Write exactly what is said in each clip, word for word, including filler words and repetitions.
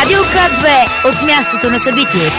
Радио К две от мястото на събитието.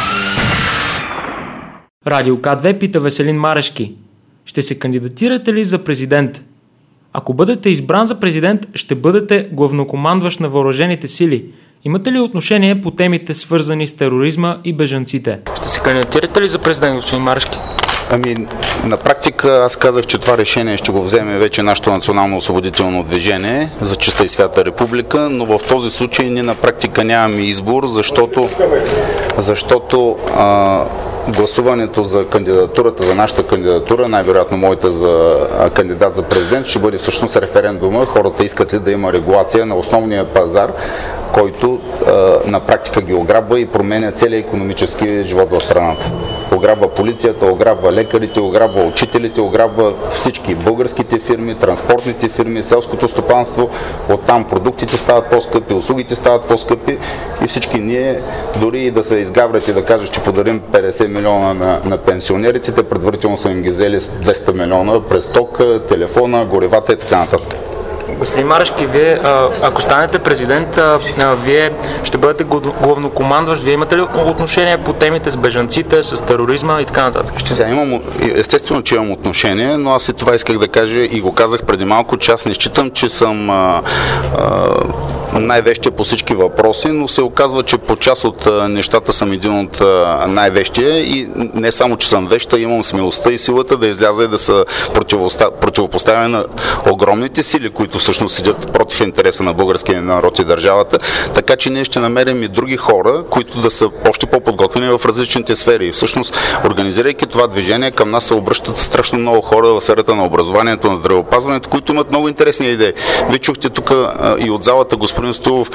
Радио К две пита Веселин Марешки: ще се кандидатирате ли за президент? Ако бъдете избран за президент, ще бъдете главнокомандващ на въоръжените сили. Имате ли отношение по темите, свързани с тероризма и бежанците? Ще се кандидатирате ли за президент, господин Марешки? Ами, на практика аз казах, че това решение ще го вземе вече нашето национално освободително движение за чиста и свята република, но в този случай ние на практика нямаме избор, защото, защото а, гласуването за кандидатурата, за нашата кандидатура, най-вероятно моята за а, кандидат за президент, ще бъде всъщност референдума. Хората искат ли да има регулация на основния пазар, който а, на практика ги ограбва и променя целия икономически живот в страната. Ограбва полицията, ограбва лекарите, ограбва учителите, ограбва всички българските фирми, транспортните фирми, селското стопанство. Оттам продуктите стават по-скъпи, услугите стават по-скъпи и всички ние, дори и да се изгаврят и да кажат, че подарим петдесет милиона на, на пенсионерите, те предварително са им ги взели с двеста милиона през тока, телефона, горивата и така нататък. Господин Марешки, вие, ако станете президент, вие ще бъдете главнокомандващ. Вие имате ли отношение по темите с бежанците, с тероризма и така нататък? Сега имам, естествено, че имам отношение, но аз и това исках да кажа и го казах преди малко, че аз не считам, че съм а, а, най-вещия по всички въпроси, но се оказва, че по част от а, нещата съм един от а, най-вещия и не само, че съм веща, имам смелостта и силата да изляза и да се противопоставя на огромните сили, които всъщност седят против интереса на българския народ и държавата, така че ние ще намерим и други хора, които да са още по-подготвени в различните сфери. И всъщност, организирайки това движение, към нас се обръщат страшно много хора в сферата на образованието, на здравеопазването, които имат много интересни идеи. Вие чухте тук и от залата господин Стоилов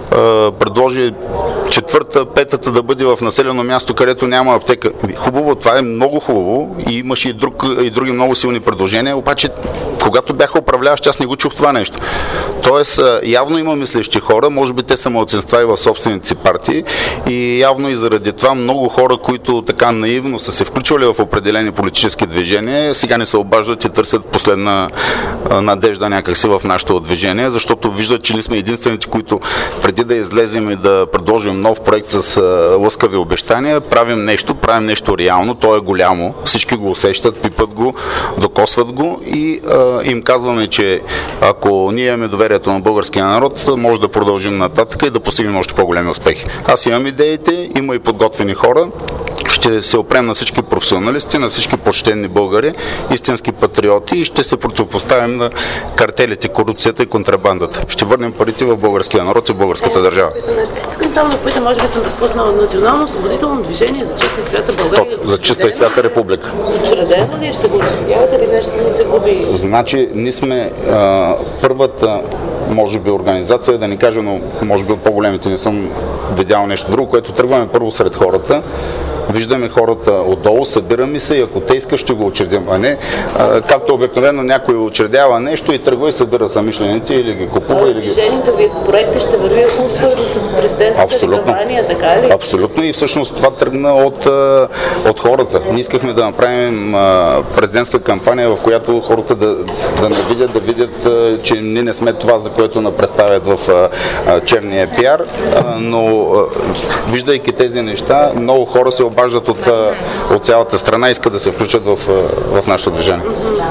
предложи четвърта, петата да бъде в населено място, където няма аптека. Хубаво, това е много хубаво и имаше и, друг, и други много силни предложения, обаче когато бяха управляващи, аз не го чух това нещо. Тоест, явно има мислещи хора, може би те са малцинства и в собствените си партии и явно и заради това много хора, които така наивно са се включвали в определени политически движения, сега не се обаждат и търсят последна надежда някакси в нашето движение, защото виждат, че ние сме единствените, които преди да излезем и да предложим нов проект с лъскави обещания, правим нещо, правим нещо реално, то е голямо, всички го усещат, пипат го, докосват го и а, им казваме, че ако ние имаме доверието на българския народ, може да продължим нататък и да постигнем още по-големи успехи. Аз имам идеите, има и подготвени хора. Ще се опрем на всички професионалисти, на всички почтени българи, истински патриоти и ще се противопоставим на картелите, корупцията и контрабандата. Ще върнем парите в българския народ и българската държава. Искам само да попитам, може би съм допуснала национално освободително движение за чиста и свята България. За чиста и свята република. Учредено ли? Ще го учредявате ли нещо не се губи? Значи, ние сме а, първата, може би, организация, да ни кажа, но може би от по-големите не съм видял нещо друго, което тръгваме първо сред хората. Виждаме хората отдолу, събираме се и ако те искат, ще го учредим. А не, а, както обикновено някой учредява нещо и тръгва и събира самишленици или ги купува. Или ги... Движението ви в проекта ще върви успоредно с президентската кампания, така ли? Абсолютно и всъщност това тръгна от, от хората. Ние искахме да направим президентска кампания, в която хората да, да не видят, да видят, че ние не сме това, за което ни представят в черния пиар, но виждайки тези неща, много хора се обаждат от, от цялата страна и искат да се включат в, в нашето движение.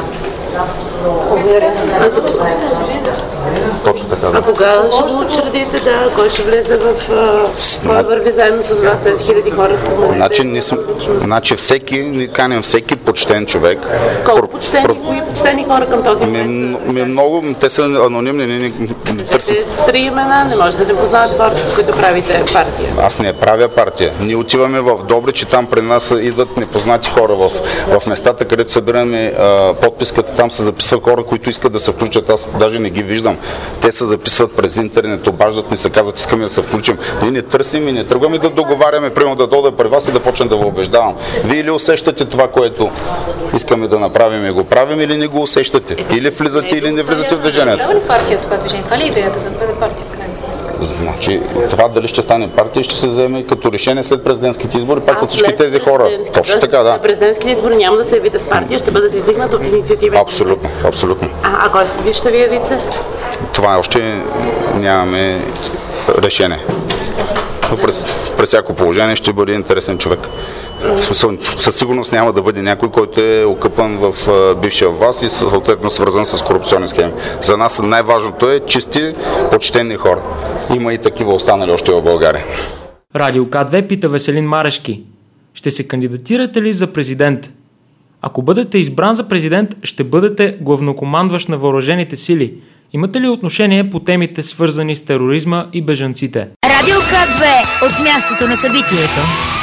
Точно така, да. А кога ще го учредите, да? Кой ще влезе в... Кой върви заедно с вас тези хиляди хора? Спомените? Значи, ние сме, значи всеки, ни канем всеки почтен човек. Колко почтени? Про... Кои почтени хора към този момент? Ми, ми много, те са анонимни. Не, не, не, търсим. Три имена, не можете да не познавате хората, с които правите партия. Аз не правя партия. Ние отиваме в Добрич и там при нас идват непознати хора в, в местата, където събираме а, подписката. Там се записва хора, които искат да се включат. Аз даже не ги виждам. Те се записват през интернет, обаждат ни се, казват, искаме да се включим. Ние не търсим и не тръгваме да договаряме, примерно да дойда при вас и да почнем да ви убеждавам. Вие или усещате това, което искаме да направим и го правим, или не го усещате. Или влизате, или не влизате в движението. Това ли партия това движение? Това ли е идеята да бъде партия в крайна сметка? Значи, това дали ще стане партия, ще се вземе като решение след президентските избори, пак от всички тези хора. Точно така, да. Президентските избори няма да се явите с партия, ще бъдат издигнати от инициатива. Абсолютно, абсолютно. А, а кой ще ви явице? Това още нямаме решение. но през, през всяко положение ще бъде интересен човек. Със сигурност няма да бъде някой, който е окъпан в бившия власт и съответно свързан с корупционни схеми. За нас най-важното е чисти, почтени хора. Има и такива останали още в България. Радио К две пита Веселин Марешки. Ще се кандидатирате ли за президент? Ако бъдете избран за президент, ще бъдете главнокомандващ на въоръжените сили. Имате ли отношение по темите, свързани с тероризма и бежанците? Радио К две от мястото на събитието.